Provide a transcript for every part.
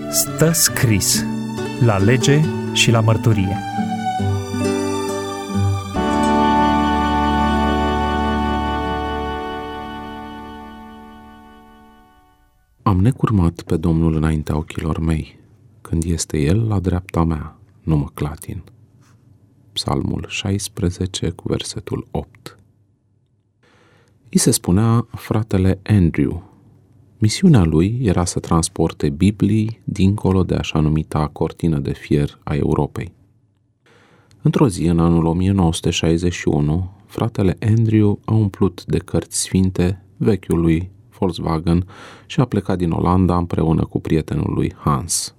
Stă scris la lege și la mărturie. Am necurmat pe Domnul înaintea ochilor mei, când este El la dreapta mea, nu mă clatin. Psalmul 16 cu versetul 8. I se spunea fratele Andrew. Misiunea lui era să transporte Biblii dincolo de așa numita cortină de fier a Europei. Într-o zi, în anul 1961, fratele Andrew a umplut de cărți sfinte vechiul lui Volkswagen și a plecat din Olanda împreună cu prietenul lui Hans.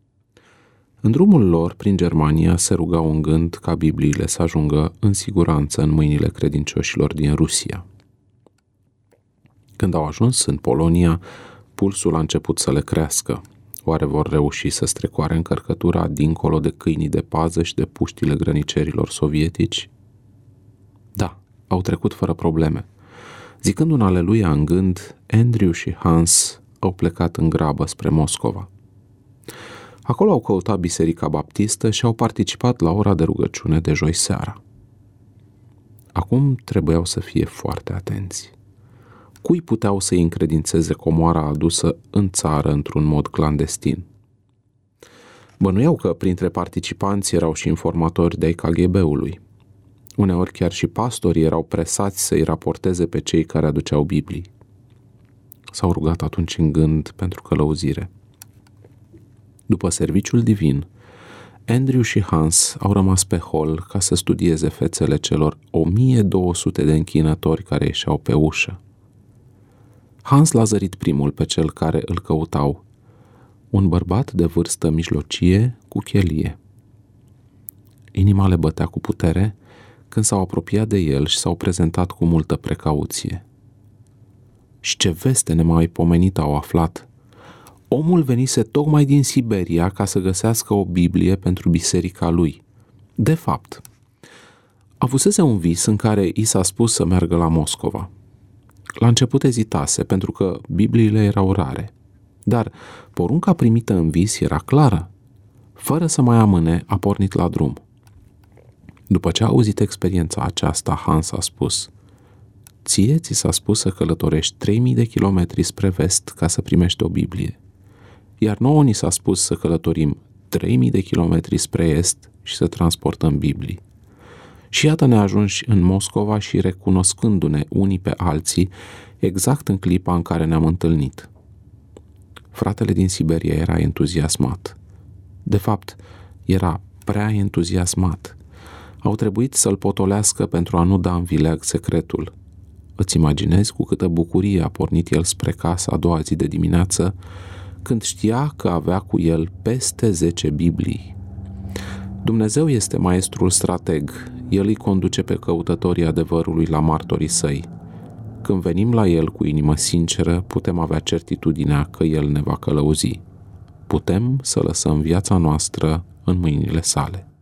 În drumul lor prin Germania se rugau în gând ca Bibliile să ajungă în siguranță în mâinile credincioșilor din Rusia. Când au ajuns în Polonia, pulsul a început să le crească. Oare vor reuși să strecoare încărcătura dincolo de câinii de pază și de puștile grănicerilor sovietici? Da, au trecut fără probleme. Zicând un aleluia în gând, Andrew și Hans au plecat în grabă spre Moscova. Acolo au căutat biserica baptistă și au participat la ora de rugăciune de joi seara. Acum trebuiau să fie foarte atenți. Cui puteau să-i încredințeze comoara adusă în țară într-un mod clandestin? Bănuiau că printre participanți erau și informatori de-ai KGB-ului. Uneori chiar și pastorii erau presați să-i raporteze pe cei care aduceau Biblii. S-au rugat atunci în gând pentru călăuzire. După serviciul divin, Andrew și Hans au rămas pe hol ca să studieze fețele celor 1200 de închinători care ieșeau pe ușă. Hans l-a zărit primul pe cel care îl căutau, un bărbat de vârstă mijlocie cu chelie. Inima le bătea cu putere când s-au apropiat de el și s-au prezentat cu multă precauție. Și ce veste nemaipomenită au aflat! Omul venise tocmai din Siberia ca să găsească o Biblie pentru biserica lui. De fapt, avusese un vis în care i s-a spus să meargă la Moscova. La început ezitase, pentru că Bibliile erau rare. Dar porunca primită în vis era clară. Fără să mai amâne, a pornit la drum. După ce a auzit experiența aceasta, Hans a spus: ție ți s-a spus să călătorești 3000 de kilometri spre vest ca să primești o Biblie. Iar nouă ni s-a spus să călătorim 3000 de kilometri spre est și să transportăm Biblii. Și iată-ne ajunși în Moscova și recunoscându-ne unii pe alții exact în clipa în care ne-am întâlnit. Fratele din Siberia era entuziasmat. De fapt, era prea entuziasmat. Au trebuit să-l potolească pentru a nu da în vileag secretul. Îți imaginezi cu câtă bucurie a pornit el spre casă a doua zi de dimineață, când știa că avea cu el peste 10 Biblii. Dumnezeu este maestrul strateg, El îi conduce pe căutătorii adevărului la martorii săi. Când venim la El cu inimă sinceră, putem avea certitudinea că El ne va călăuzi. Putem să lăsăm viața noastră în mâinile sale.